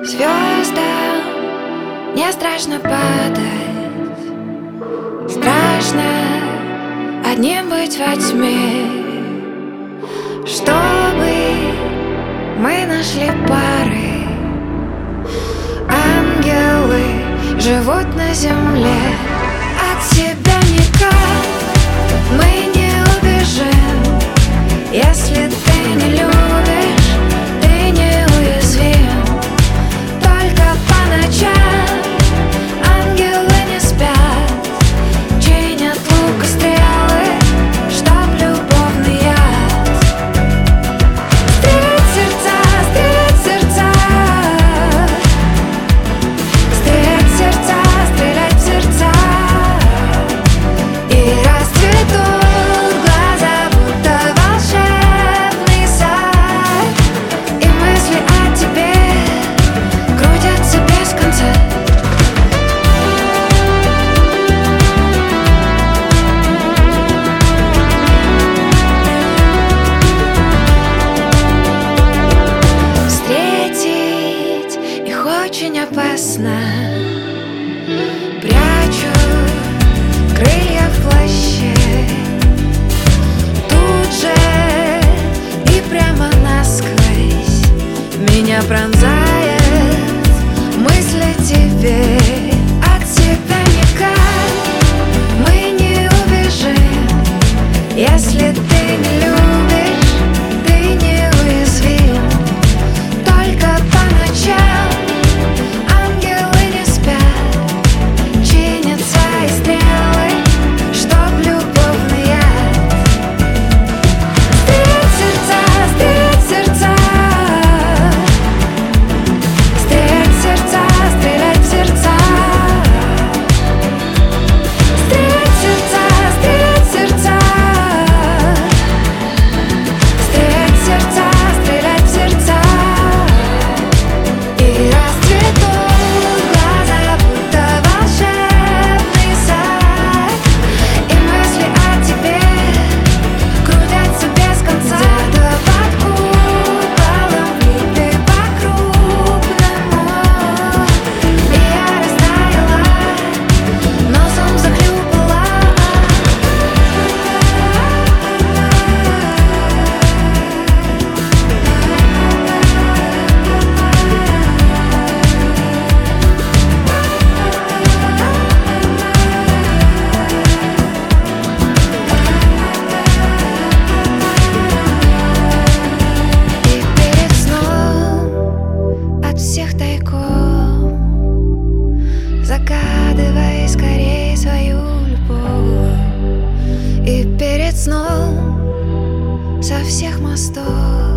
Звездам не страшно падать, страшно одним быть во тьме. Чтобы мы нашли пары, ангелы живут на земле. От себя никак мы не убежим. Если ты не любишь, ты неуязвим. Только по ночам ангелы не спят, чинят лук и стрелы, чтоб любовный яд. Стрелять в сердца, стрелять в сердца, стрелять в сердца, стрелять в сердца. И расцветут глаза, будто волшебный сад, и мысли о тебе крутятся без конца. Встретить их очень опасно. Прячу крылья в плаще. Тут же и прямо насквозь меня пронзает мысль о тебе. От себя никак мы не убежим. Если ты не любишь, ты неуязвим. Только по ночам ангелы не спят, чинят свои стрелы, чтоб любовный яд. Стрелять в сердца, стрелять в сердца, стрелять в сердца, стрелять в сердца. Стрелять в сердца, стрелять в сердца, стрелять в сердца, стрелять в сердца. И расцветут глаза, будто волшебный сад, и мысли о тебе крутятся без конца. Где-то под куполом влипли по-крупному, и я растаяла, носом захлюпала. И перед сном от всех тайком загадывай скорей свою любовь. И перед сном со всех мостов